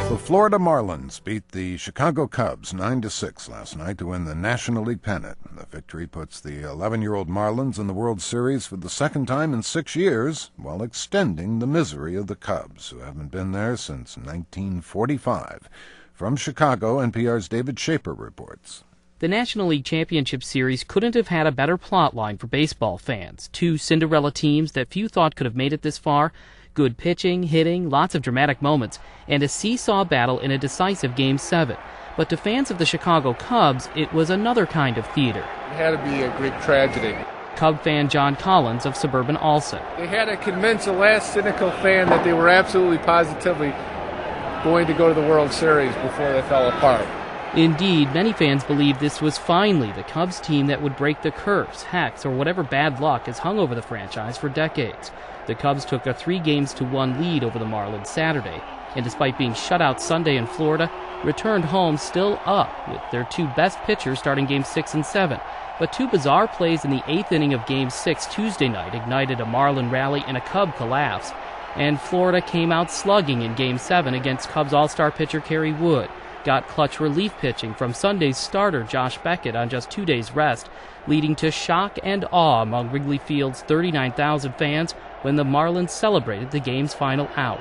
The Florida Marlins beat the Chicago Cubs 9-6 last night to win the National League pennant. The victory puts the 11-year-old Marlins in the World Series for the second time in 6 years, while extending the misery of the Cubs, who haven't been there since 1945. From Chicago, NPR's David Schaper reports. The National League Championship Series couldn't have had a better plotline for baseball fans. Two Cinderella teams that few thought could have made it this far. Good pitching, hitting, lots of dramatic moments, and a seesaw battle in a decisive Game 7. But to fans of the Chicago Cubs, it was another kind of theater. It had to be a Greek tragedy. Cub fan John Collins of suburban Alsip. They had to convince the last cynical fan that they were absolutely positively going to go to the World Series before they fell apart. Indeed, many fans believed this was finally the Cubs team that would break the curse, hex, or whatever bad luck has hung over the franchise for decades. The Cubs took a 3-1 lead over the Marlins Saturday, and despite being shut out Sunday in Florida, returned home still up with their two best pitchers starting Games 6 and 7. But two bizarre plays in the 8th inning of Game 6 Tuesday night ignited a Marlin rally and a Cub collapse, and Florida came out slugging in Game 7 against Cubs all-star pitcher Kerry Wood. Got clutch relief pitching from Sunday's starter Josh Beckett on just 2 days' rest, leading to shock and awe among Wrigley Field's 39,000 fans when the Marlins celebrated the game's final out.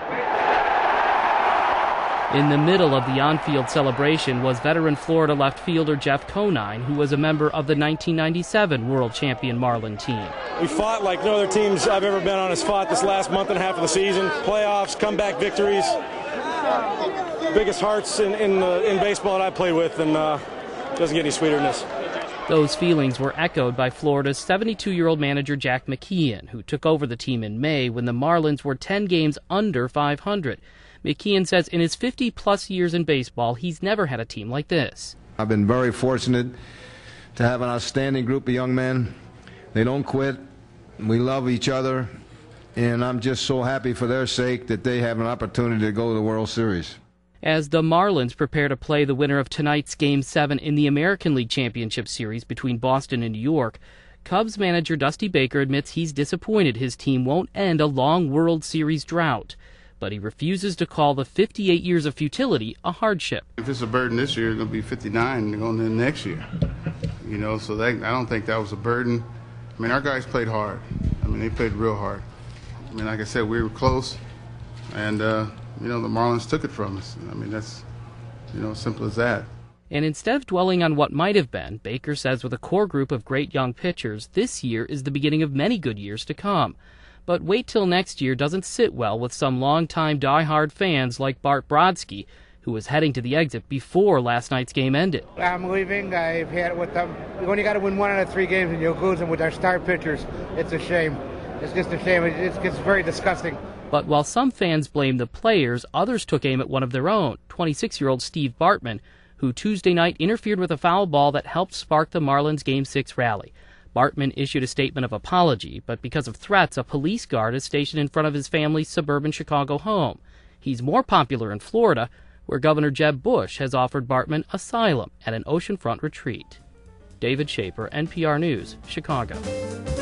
In the middle of the on-field celebration was veteran Florida left fielder Jeff Conine, who was a member of the 1997 world champion Marlin team. We fought like no other teams I've ever been on has fought this last month and a half of the season. Playoffs, comeback victories. Biggest hearts in baseball that I played with, and doesn't get any sweeter than this. Those feelings were echoed by Florida's 72-year-old manager Jack McKeon, who took over the team in May when the Marlins were 10 games under 500. McKeon says in his 50-plus years in baseball, he's never had a team like this. I've been very fortunate to have an outstanding group of young men. They don't quit. We love each other, and I'm just so happy for their sake that they have an opportunity to go to the World Series. As the Marlins prepare to play the winner of tonight's Game 7 in the American League Championship Series between Boston and New York, Cubs manager Dusty Baker admits he's disappointed his team won't end a long World Series drought. But he refuses to call the 58 years of futility a hardship. If it's a burden this year, it's going to be 59 going into next year. So I don't think that was a burden. I mean, our guys played hard. I mean, they played real hard. I mean, like I said, we were close, and the Marlins took it from us. I mean, that's, simple as that. And instead of dwelling on what might have been, Baker says with a core group of great young pitchers, this year is the beginning of many good years to come. But wait till next year doesn't sit well with some longtime die-hard fans like Bart Brodsky, who was heading to the exit before last night's game ended. I'm leaving. I've had it with them. We only got to win 1 out of 3 games, and you'll lose them with our star pitchers. It's a shame. It's just a shame. It gets very disgusting. But while some fans blame the players, others took aim at one of their own, 26-year-old Steve Bartman, who Tuesday night interfered with a foul ball that helped spark the Marlins' Game 6 rally. Bartman issued a statement of apology, but because of threats, a police guard is stationed in front of his family's suburban Chicago home. He's more popular in Florida, where Governor Jeb Bush has offered Bartman asylum at an oceanfront retreat. David Schaper, NPR News, Chicago.